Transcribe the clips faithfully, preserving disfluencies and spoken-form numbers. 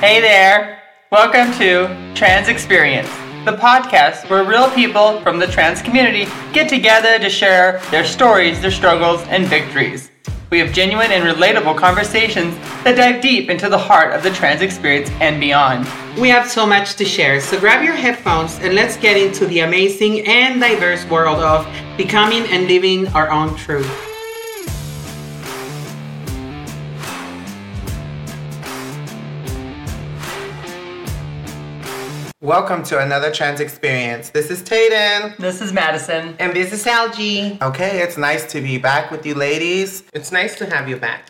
Hey there! Welcome to Trans Experience, the podcast where real people from the trans community get together to share their stories, their struggles, and victories. We have genuine and relatable conversations that dive deep into the heart of the trans experience and beyond. We have so much to share, so grab your headphones and let's get into the amazing and diverse world of becoming and living our own truth. Welcome to another Trans Experience. This is Tayden. This is Madison. And this is Algie. Okay, it's nice to be back with you ladies. It's nice to have you back.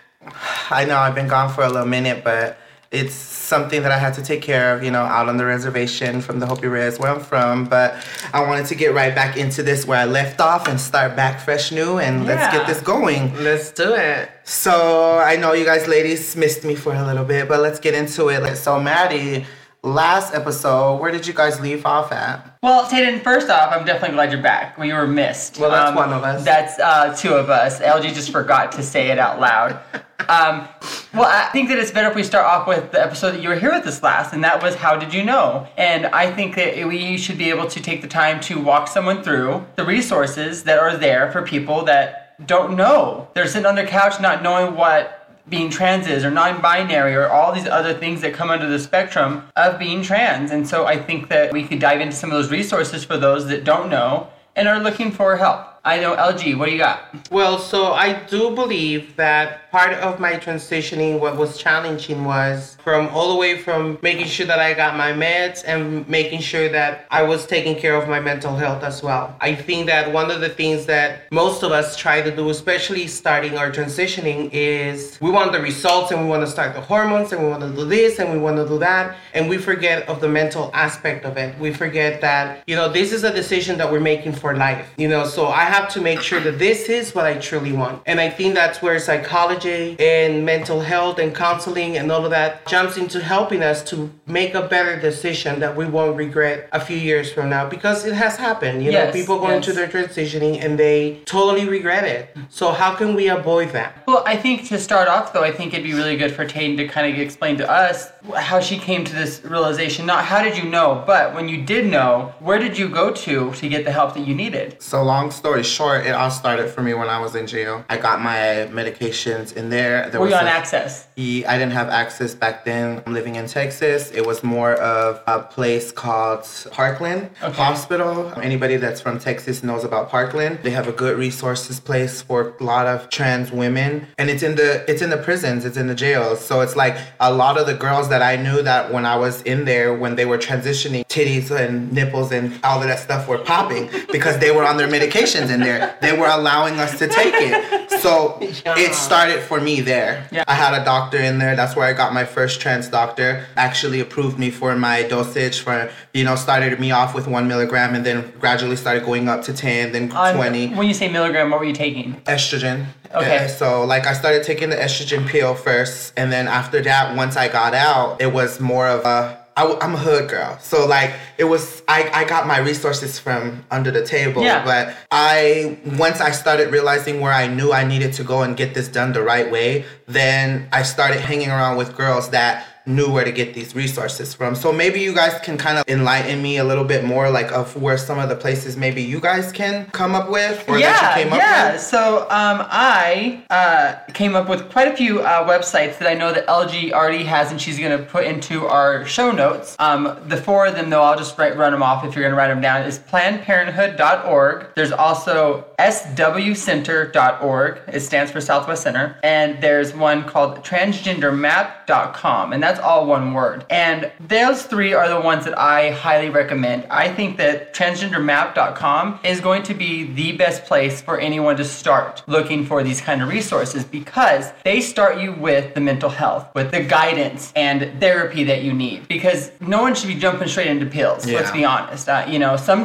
I know I've been gone for a little minute, but it's something that I had to take care of, you know, out on the reservation from the Hopi Res where I'm from. But I wanted to get right back into this where I left off and start back fresh new and Yeah. let's get this going. Let's do it. So I know you guys ladies missed me for a little bit, but let's get into it. So Maddie, last episode, where did you guys leave off at? Well, Tayden, first off, I'm definitely glad you're back. We were missed. Well, that's one of us. That's uh, two of us. L G just forgot to say it out loud. Um, well, I think that it's better if we start off with the episode that you were here with us last, and that was How Did You Know? And I think that we should be able to take the time to walk someone through the resources that are there for people that don't know. They're sitting on their couch not knowing what being trans is, or non-binary, or all these other things that come under the spectrum of being trans. And so I think that we could dive into some of those resources for those that don't know and are looking for help. I know, L G, what do you got? Well, so I do believe that part of my transitioning, what was challenging was from all the way from making sure that I got my meds and making sure that I was taking care of my mental health as well. I think that one of the things that most of us try to do, especially starting our transitioning, is we want the results and we want to start the hormones and we want to do this and we want to do that. And we forget of the mental aspect of it. We forget that, you know, this is a decision that we're making for life. You know, so I have to make sure that this is what I truly want. And I think that's where psychology and mental health and counseling and all of that jumps into helping us to make a better decision that we won't regret a few years from now, because it has happened. You Yes, know, people go yes. into their transitioning and they totally regret it. So how can we avoid that? Well, I think to start off, though, I think it'd be really good for Tayden to kind of explain to us how she came to this realization. Not how did you know, but when you did know, where did you go to to get the help that you needed? So long story short, it all started for me when I was in jail. I got my medications in there. There Were you was on a- access? E- I didn't have access back then. I'm living in Texas. It was more of a place called Parkland Okay. Hospital. Anybody that's from Texas knows about Parkland. They have a good resources place for a lot of trans women, and it's in the it's in the prisons. It's in the jails. So it's like a lot of the girls that I knew that when I was in there, when they were transitioning, titties and nipples and all of that stuff were popping because they were on their medications in there. They were allowing us to take it. So Yeah. it started for me there. Yeah. I had a doctor in there. That's where I got my first trans doctor. Actually approved me for my dosage for, you know, started me off with one milligram and then gradually started going up to ten, then On- twenty. When you say milligram, what were you taking? Estrogen. Okay. Uh, so like I started taking the estrogen pill first, and then after that, once I got out, it was more of a I, I'm a hood girl. So like it was I, I got my resources from under the table. Yeah. But I once I started realizing where I knew I needed to go and get this done the right way, then I started hanging around with girls that knew where to get these resources from. So maybe you guys can kind of enlighten me a little bit more, like of where some of the places maybe you guys can come up with, or yeah, that you came yeah. up with. So um, I uh, came up with quite a few uh, websites that I know that L G already has, and she's going to put into our show notes. Um, the four of them, though, I'll just write, run them off if you're going to write them down, is planned parenthood dot org. There's also S W center dot org. It stands for Southwest Center. And there's one called transgender map dot com, and that's all one word. And those three are the ones that I highly recommend. I think that transgender map dot com is going to be the best place for anyone to start looking for these kind of resources, because they start you with the mental health, with the guidance and therapy that you need. Because no one should be jumping straight into pills. Yeah. Let's be honest. Uh, you know, some do.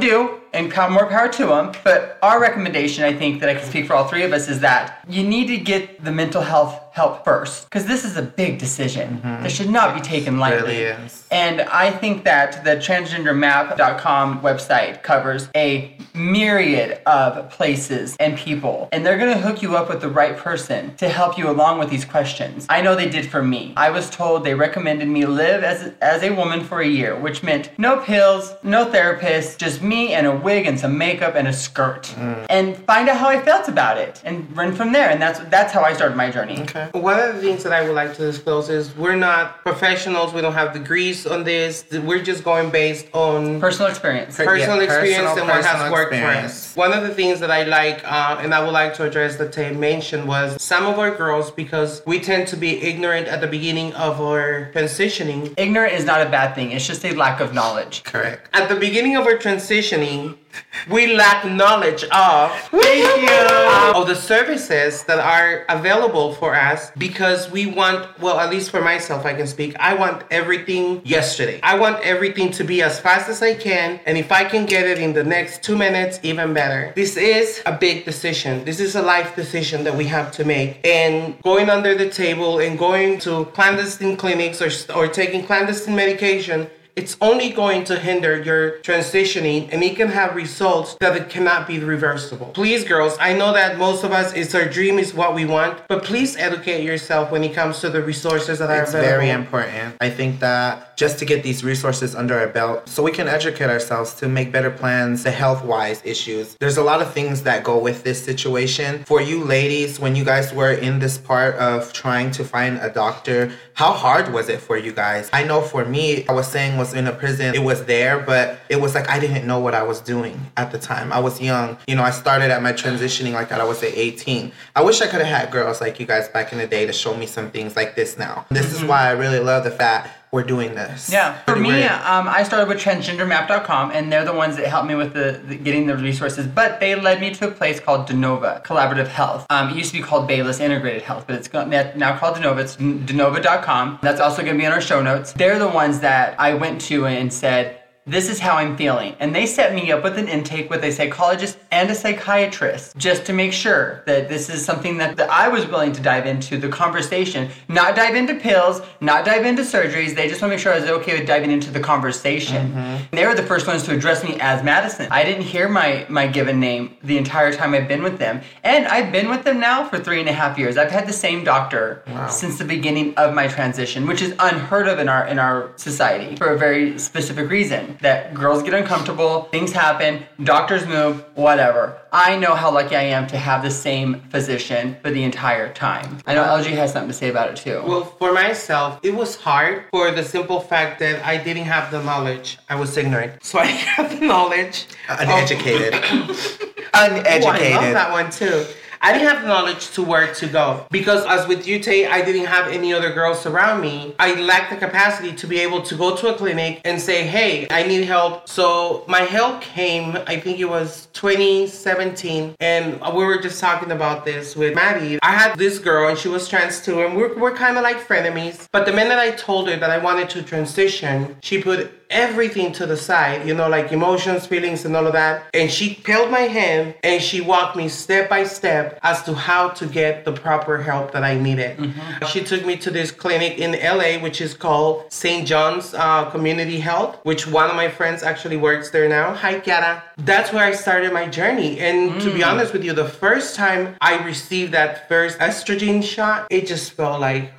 and more power to them. But our recommendation, I think, that I can speak for all three of us, is that you need to get the mental health help first, because this is a big decision mm-hmm. that should not be taken lightly. It really is. And I think that the transgender map dot com website covers a myriad of places and people, and they're going to hook you up with the right person to help you along with these questions. I know they did for me. I was told they recommended me live as as a woman for a year, which meant no pills, no therapist, just me and a wig and some makeup and a skirt, mm. and find out how I felt about it and run from there. And that's that's how I started my journey. Okay. One of the things that I would like to disclose is we're not professionals. We don't have degrees on this. We're just going based on personal experience. Personal yeah, experience personal, and what has personal worked experience. for us. One of the things that I like, uh, and I would like to address that Tay mentioned, was some of our girls, because we tend to be ignorant at the beginning of our transitioning. Ignorant is not a bad thing. It's just a lack of knowledge. Correct. At the beginning of our transitioning, we lack knowledge of Thank you. of the services that are available for us, because we want, well, at least for myself, I can speak, I want everything yesterday. I want everything to be as fast as I can, and if I can get it in the next two minutes, even better. This is a big decision. This is a life decision that we have to make, and going under the table and going to clandestine clinics or, or taking clandestine medication, it's only going to hinder your transitioning, and it can have results that it cannot be reversible. Please, girls, I know that most of us, it's our dream, is what we want, but please educate yourself when it comes to the resources that are It's available. very important. I think that just to get these resources under our belt so we can educate ourselves to make better plans, the health-wise issues. There's a lot of things that go with this situation. For you ladies, when you guys were in this part of trying to find a doctor, how hard was it for you guys? I know for me, I was saying was in a prison, it was there, but it was like I didn't know what I was doing at the time. I was young. You know, I started at my transitioning like that. I was at eighteen. I wish I could have had girls like you guys back in the day to show me some things like this now. This mm-hmm. is why I really love the fact we're doing this. Yeah. For Pretty me, weird. um, I started with transgender map dot com, and they're the ones that helped me with the, the getting the resources. But they led me to a place called Denova Collaborative Health. Um, it used to be called Bayless Integrated Health, but it's now called Denova. It's denova dot com. That's also going to be in our show notes. They're the ones that I went to and said, this is how I'm feeling. And they set me up with an intake with a psychologist and a psychiatrist just to make sure that this is something that, that I was willing to dive into, the conversation, not dive into pills, not dive into surgeries. They just want to make sure I was okay with diving into the conversation. Mm-hmm. They were the first ones to address me as Madison. I didn't hear my, my given name the entire time I've been with them. And I've been with them now for three and a half years. I've had the same doctor wow. since the beginning of my transition, which is unheard of in our in our society for a very specific reason. That girls get uncomfortable, things happen, doctors move, whatever. I know how lucky I am to have the same physician for the entire time. I know L G has something to say about it too. Well, for myself, it was hard for the simple fact that I didn't have the knowledge. I was ignorant. So I didn't have the knowledge. Uneducated. Uneducated. Uneducated. Oh, I love that one too. I didn't have the knowledge to where to go, because as with you, Tay, I didn't have any other girls around me. I lacked the capacity to be able to go to a clinic and say, hey, I need help. So my help came, I think it was twenty seventeen, and we were just talking about this with Maddie. I had this girl, and she was trans too, and we're, we're kind of like frenemies. But the minute I told her that I wanted to transition, she put everything to the side, you know, like emotions, feelings, and all of that. And she held my hand and she walked me step by step as to how to get the proper help that I needed. Mm-hmm. She took me to this clinic in L A, which is called Saint John's uh, Community Health, which one of my friends actually works there now. Hi, Kiara. That's where I started my journey. And mm. to be honest with you, the first time I received that first estrogen shot, it just felt like...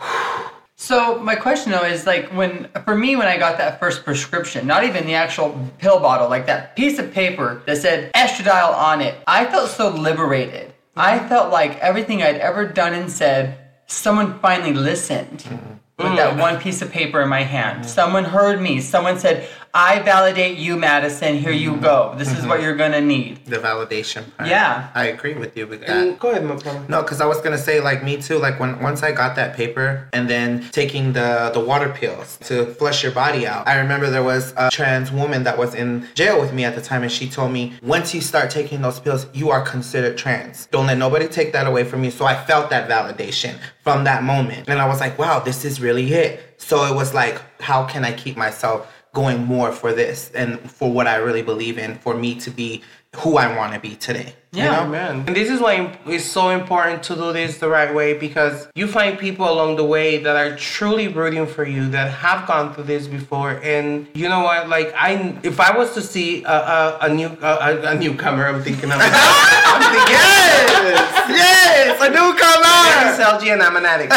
So my question though is like when, for me, when I got that first prescription, not even the actual pill bottle, like that piece of paper that said estradiol on it, I felt so liberated. I felt like everything I'd ever done and said, someone finally listened mm-hmm. with that one piece of paper in my hand. Mm-hmm. Someone heard me. Someone said, I validate you, Madison. Here you go. This mm-hmm. is what you're going to need. The validation part. Yeah. I agree with you with that. And go ahead, Mama. No, because I was going to say, like, me too. Like, when once I got that paper and then taking the, the water pills to flush your body out, I remember there was a trans woman that was in jail with me at the time, and she told me, once you start taking those pills, you are considered trans. Don't let nobody take that away from you. So I felt that validation from that moment. And I was like, wow, this is really it. So it was like, how can I keep myself going more for this and for what I really believe in, for me to be who I want to be today. Yeah, you know? man. And this is why it's so important to do this the right way, because you find people along the way that are truly rooting for you, that have gone through this before. And you know what? Like, I, if I was to see a, a, a new a, a newcomer, I'm thinking of. I'm thinking, Yes, yes, a newcomer. It's L G and I'm an addict.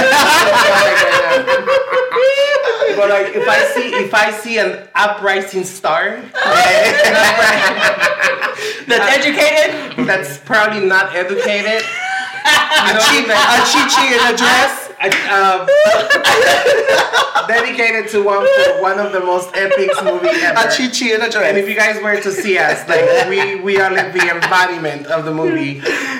But like, if I see if I see an uprising star, That's educated. that's probably not educated. A chi a chi-chi in a dress. Uh, dedicated to one one of the most epic movies ever. A chi-chi in a dress. And if you guys were to see us, like we we are like the embodiment of the movie.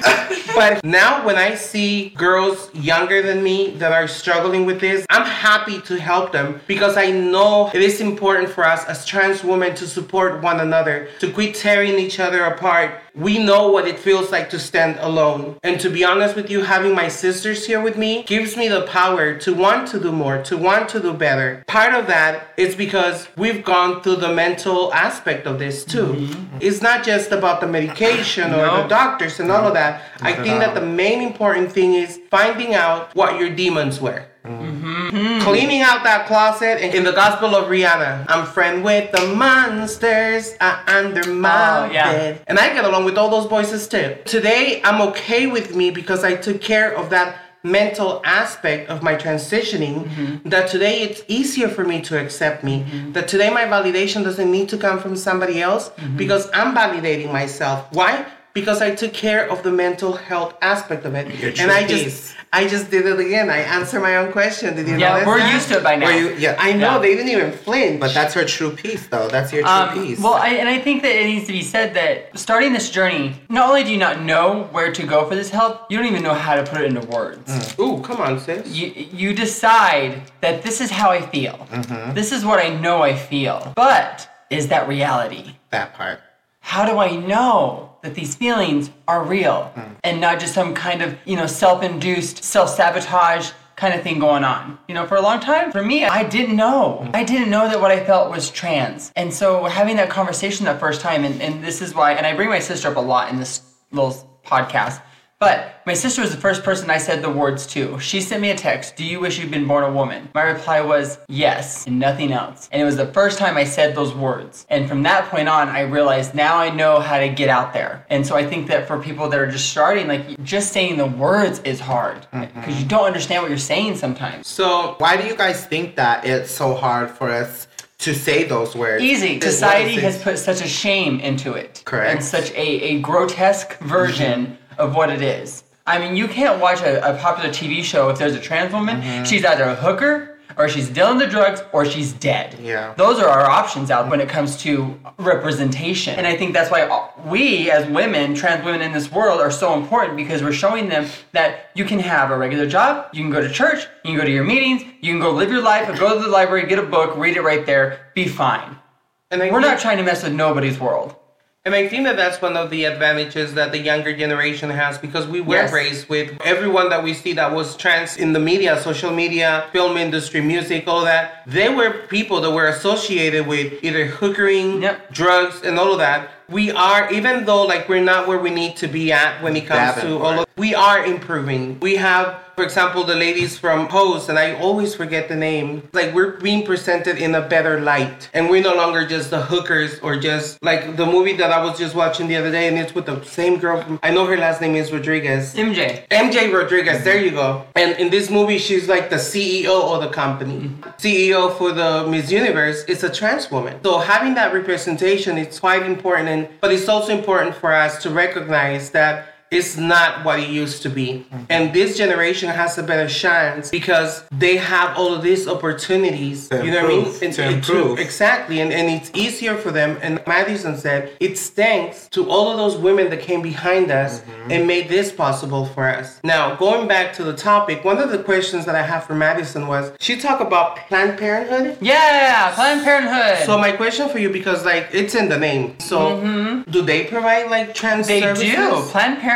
But now when I see girls younger than me that are struggling with this, I'm happy to help them, because I know it is important for us as trans women to support one another, to quit tearing each other apart. We know what it feels like to stand alone. And to be honest with you, having my sisters here with me gives me the power to want to do more, to want to do better. Part of that is because we've gone through the mental aspect of this too. Mm-hmm. It's not just about the medication or no. the doctors and all of that. I think that the main important thing is finding out what your demons were. Mm-hmm. Cleaning out that closet. And in the Gospel of Rihanna, I'm friend with the monsters uh, under my oh, yeah. bed. And I get along with all those voices too. Today, I'm okay with me because I took care of that mental aspect of my transitioning, mm-hmm. that today it's easier for me to accept me, mm-hmm. that today my validation doesn't need to come from somebody else, mm-hmm. because I'm validating myself. Why? Because I took care of the mental health aspect of it. And I just peace. I just did it again. I answered my own question. Did you yeah, know we're that? used to it by now. You, yeah, I know, yeah. they didn't even flinch. But that's her true peace, though. That's your true um, peace. Well, I, and I think that it needs to be said that starting this journey, not only do you not know where to go for this help, you don't even know how to put it into words. Mm. Ooh, come on, sis. You, you decide that this is how I feel. Mm-hmm. This is what I know I feel. But is that reality? That part. How do I know that these feelings are real mm. and not just some kind of, you know, self-induced, self-sabotage kind of thing going on? You know, for a long time, for me, I didn't know. Mm. I didn't know that what I felt was trans. And so having that conversation that first time, and, and this is why, and I bring my sister up a lot in this little podcast, but my sister was the first person I said the words to. She sent me a text, "Do you wish you'd been born a woman?" My reply was, yes, and nothing else. And it was the first time I said those words. And from that point on, I realized now I know how to get out there. And so I think that for people that are just starting, like, just saying the words is hard, because mm-hmm. you don't understand what you're saying sometimes. So why do you guys think that it's so hard for us to say those words? Easy. Society has put such a shame into it. Correct. And such a, a grotesque version mm-hmm. of what it is. I mean, you can't watch a, a popular T V show if there's a trans woman. Mm-hmm. She's either a hooker, or she's dealing the drugs, or she's dead. Yeah. Those are our options out when it comes to representation. And I think that's why we, as women, trans women in this world, are so important, because we're showing them that you can have a regular job, you can go to church, you can go to your meetings, you can go live your life, or go to the library, get a book, read it right there, be fine. And we're not trying to mess with nobody's world. And I think that that's one of the advantages that the younger generation has, because we were yes. raised with everyone that we see that was trans in the media, social media, film industry, music, all that. They were people that were associated with either hookering, yep. drugs, and all of that. We are, even though like we're not where we need to be at when it comes to all of, we are improving. We have, for example, the ladies from Pose, and I always forget the name. Like, we're being presented in a better light, and we're no longer just the hookers, or just like the movie that I was just watching the other day, and it's with the same girl from, I know her last name is Rodriguez. M J. M J Rodriguez, there you go. And in this movie, she's like the C E O of the company. Mm-hmm. C E O for the Miss Universe is a trans woman. So having that representation is quite important, and but it's also important for us to recognize that it's not what it used to be. Mm-hmm. And this generation has a better chance because they have all of these opportunities. To you know improve, what I mean? to and, improve. To, exactly. And, and it's easier for them. And Madison said, it's thanks to all of those women that came behind us mm-hmm. and made this possible for us. Now, going back to the topic, one of the questions that I have for Madison was, she talked about Planned Parenthood. Yeah, Planned Parenthood. So my question for you, because like it's in the name. So mm-hmm. do they provide like trans they services? They do. Planned Parenthood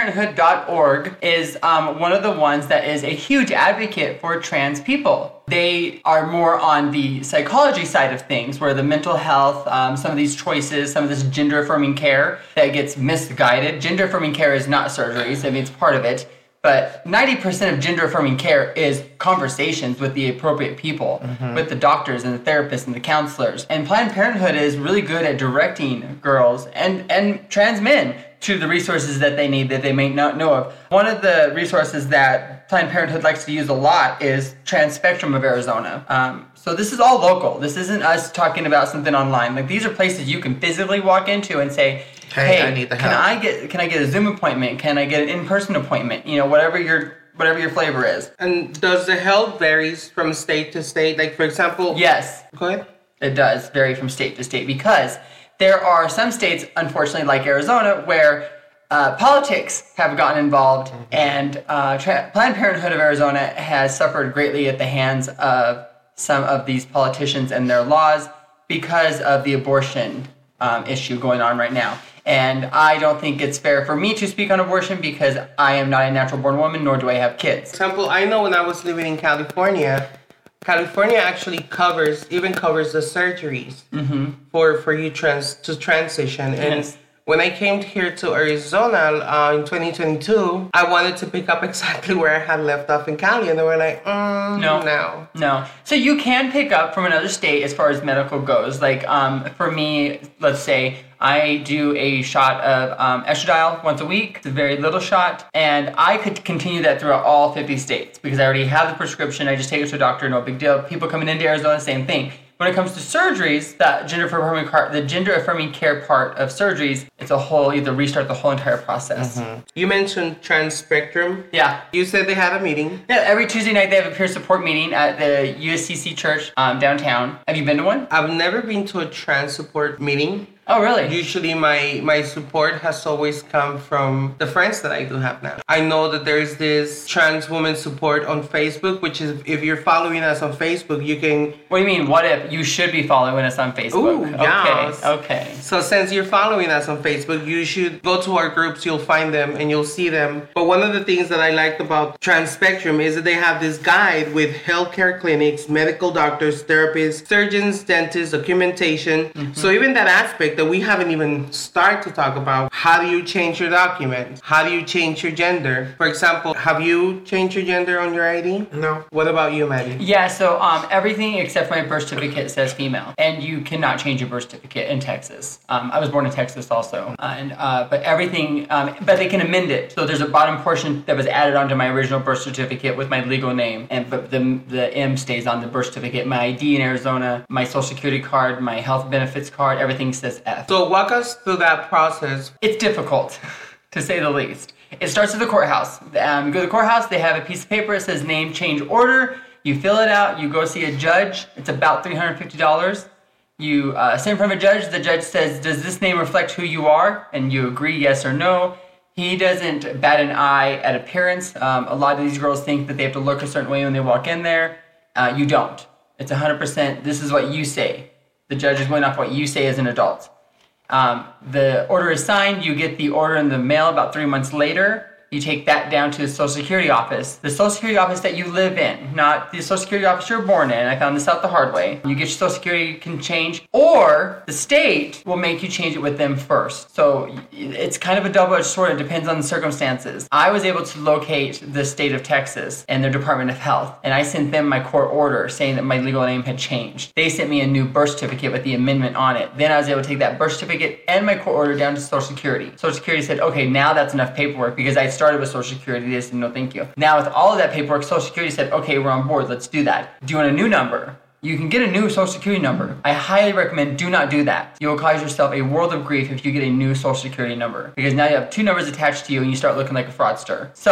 Parenthood dot org is um, one of the ones that is a huge advocate for trans people. They are more on the psychology side of things, where the mental health, um, some of these choices, some of this gender-affirming care that gets misguided. Gender-affirming care is not surgeries. I mean, it's part of it. But ninety percent of gender-affirming care is conversations with the appropriate people, mm-hmm. with the doctors and the therapists and the counselors. And Planned Parenthood is really good at directing girls and, and trans men to the resources that they need that they may not know of. One of the resources that Planned Parenthood likes to use a lot is Trans Spectrum of Arizona. Um, so this is all local. This isn't us talking about something online. Like, these are places you can physically walk into and say, Hey, hey, I need the can help. I get can I get a Zoom appointment? Can I get an in-person appointment? You know, whatever your whatever your flavor is. And does the help varies from state to state? Like, for example... Yes. Go ahead. It does vary from state to state, because there are some states, unfortunately, like Arizona, where uh, politics have gotten involved, mm-hmm. and uh, Tra- Planned Parenthood of Arizona has suffered greatly at the hands of some of these politicians and their laws because of the abortion um, issue going on right now. And I don't think it's fair for me to speak on abortion because I am not a natural-born woman, nor do I have kids. For example, I know when I was living in California, California actually covers, even covers the surgeries mm-hmm. for, for you trans to transition. And yes. when I came here to Arizona uh, in twenty twenty-two, I wanted to pick up exactly where I had left off in Cali. And they were like, mm, no, no. No. So you can pick up from another state as far as medical goes. Like um, for me, let's say, I do a shot of um, estradiol once a week. It's a very little shot. And I could continue that throughout all fifty states because I already have the prescription. I just take it to a doctor, no big deal. People coming into Arizona, same thing. When it comes to surgeries, that gender affirming car- the gender affirming care part of surgeries, it's a whole, you have to restart the whole entire process. Mm-hmm. You mentioned Trans Spectrum. Yeah. You said they had a meeting. Yeah, every Tuesday night they have a peer support meeting at the U S C C Church um, downtown. Have you been to one? I've never been to a trans support meeting. Oh, really? Usually my, my support has always come from the friends that I do have now. I know that there's this trans woman support on Facebook, which is, if you're following us on Facebook, you can... What do you mean, what if? You should be following us on Facebook. Ooh, yes. Okay, okay. So since you're following us on Facebook, you should go to our groups, you'll find them and you'll see them. But one of the things that I liked about Trans Spectrum is that they have this guide with healthcare clinics, medical doctors, therapists, surgeons, dentists, documentation. Mm-hmm. So even that aspect that we haven't even started to talk about, how do you change your document? How do you change your gender? For example, have you changed your gender on your I D? No. What about you, Maddie? Yeah, so um, everything except my birth certificate says female, and you cannot change your birth certificate in Texas. Um, I was born in Texas also, uh, and uh, but everything, um, but they can amend it. So there's a bottom portion that was added onto my original birth certificate with my legal name, and but the the M stays on the birth certificate. My I D in Arizona, my Social Security card, my health benefits card, everything says F. So walk us through that process. It's difficult, to say the least. It starts at the courthouse. Um, you go to the courthouse, they have a piece of paper, it says name change order. You fill it out, you go see a judge. It's about three hundred fifty dollars. You uh, sit in front of a judge, the judge says, does this name reflect who you are? And you agree yes or no. He doesn't bat an eye at appearance. Um, a lot of these girls think that they have to look a certain way when they walk in there. Uh, you don't. It's one hundred percent, this is what you say. The judge is going off what you say as an adult. Um, the order is signed, you get the order in the mail about three months later. You take that down to the Social Security office. The Social Security office that you live in, not the Social Security office you're born in. I found this out the hard way. You get your Social Security, you can change, or the state will make you change it with them first. So it's kind of a double-edged sword. It depends on the circumstances. I was able to locate the state of Texas and their Department of Health, and I sent them my court order saying that my legal name had changed. They sent me a new birth certificate with the amendment on it. Then I was able to take that birth certificate and my court order down to Social Security. Social Security said, okay, now that's enough paperwork, because I started with Social Security. They said, no, thank you. Now with all of that paperwork, Social Security said, okay, we're on board. Let's do that. Do you want a new number? You can get a new Social Security number. I highly recommend do not do that. You will cause yourself a world of grief if you get a new Social Security number, because now you have two numbers attached to you and you start looking like a fraudster. So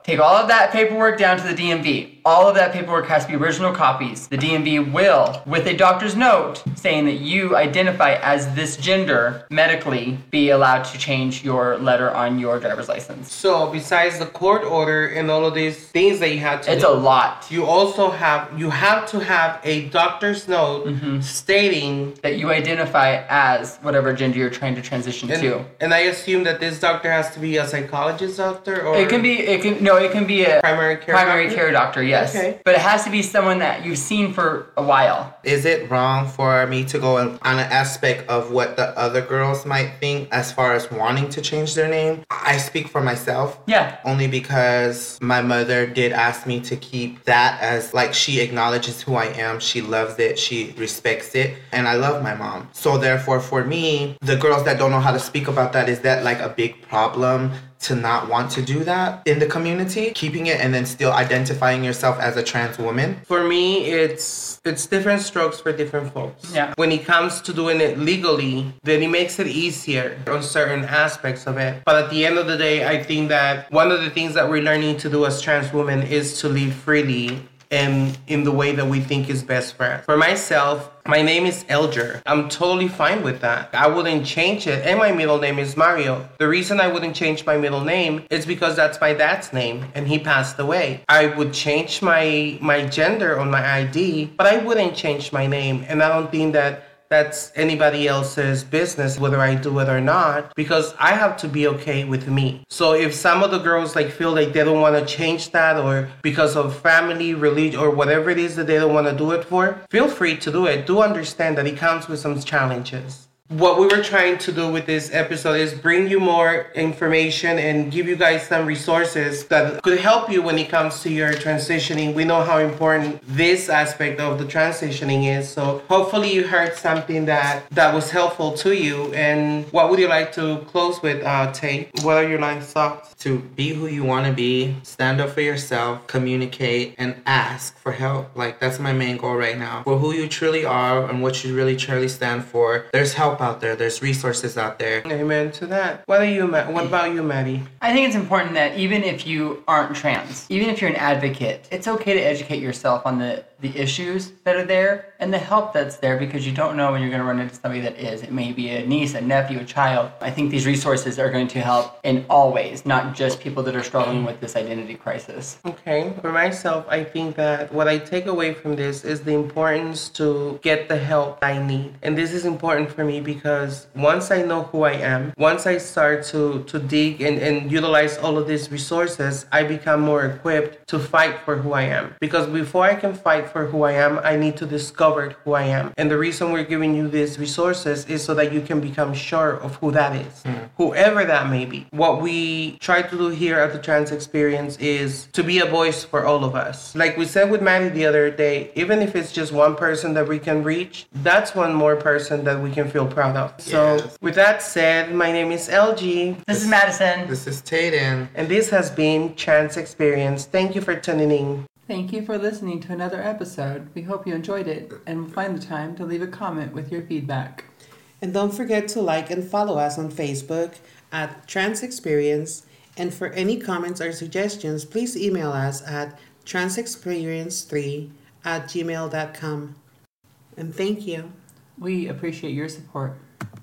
take all of that paperwork down to the D M V. All of that paperwork has to be original copies. The D M V will, with a doctor's note saying that you identify as this gender medically, be allowed to change your letter on your driver's license. So besides the court order and all of these things that you had to It's do, a lot. you also have you have to have a doctor's note Mm-hmm. stating That you identify as whatever gender you're trying to transition and, to. and I assume that this doctor has to be a psychologist doctor or It can be, it can, no, it can be a primary care primary doctor? care doctor, yes. Okay. But it has to be someone that you've seen for a while. Is it wrong for me to go on an aspect of what the other girls might think as far as wanting to change their name? I speak for myself. Yeah. Only because my mother did ask me to keep that as like she acknowledges who I am. She loves it. She respects it. And I love my mom. So therefore for me, the girls that don't know how to speak about that, is that like a big problem to not want to do that in the community? Keeping it and then still identifying yourself as a trans woman? For me, it's it's different strokes for different folks. Yeah. When it comes to doing it legally, then it makes it easier on certain aspects of it. But at the end of the day, I think that one of the things that we're learning to do as trans women is to live freely and in the way that we think is best for us. For myself, my name is Elger. I'm totally fine with that. I wouldn't change it. And my middle name is Mario. The reason I wouldn't change my middle name is because that's my dad's name and he passed away. I would change my my gender on my I D, but I wouldn't change my name. And I don't think that that's anybody else's business whether I do it or not, because I have to be okay with me. So if some of the girls like feel like they don't want to change that, or because of family, religion, or whatever it is that they don't want to do it for, feel free to do it. Do understand that it comes with some challenges. What we were trying to do with this episode is bring you more information and give you guys some resources that could help you when it comes to your transitioning. We know how important this aspect of the transitioning is, so hopefully you heard something that that was helpful to you. And what would you like to close with, uh, Tay? What are your last thoughts? To be who you want to be, stand up for yourself, communicate, and ask for help. Like, that's my main goal right now. For who you truly are and what you really truly stand for, there's help out there. There's resources out there. Amen to that. What are you, Ma- what about you, Maddie? I think it's important that even if you aren't trans, even if you're an advocate, it's okay to educate yourself on the, the issues that are there and the help that's there, because you don't know when you're going to run into somebody that is. It may be a niece, a nephew, a child. I think these resources are going to help in all ways, not just people that are struggling with this identity crisis. Okay, for myself, I think that what I take away from this is the importance to get the help I need. And this is important for me because once I know who I am, once I start to, to dig and, and utilize all of these resources, I become more equipped to fight for who I am. Because before I can fight for who I am, I need to discover who I am. And the reason we're giving you these resources is so that you can become sure of who that is, mm. whoever that may be. What we try to do here at the Trans Experience is to be a voice for all of us. Like we said with Maddie the other day, even if it's just one person that we can reach, that's one more person that we can feel proud of. Yes. So with that said, my name is L G. This is Madison. This is Tayden. And this has been Trans Experience. Thank you for tuning in. Thank you for listening to another episode. We hope you enjoyed it and will find the time to leave a comment with your feedback. And don't forget to like and follow us on Facebook at Trans Experience. And for any comments or suggestions, please email us at transexperience three at gmail dot com. And thank you. We appreciate your support.